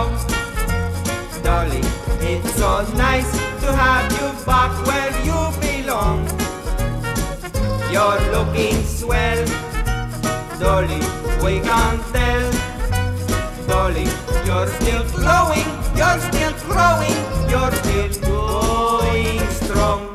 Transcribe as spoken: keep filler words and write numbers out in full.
along. Dolly, it's so nice to have you back where you belong. You're looking swell, Dolly, we can tell. Dolly, you're still growing, you're still growing, you're still going strong.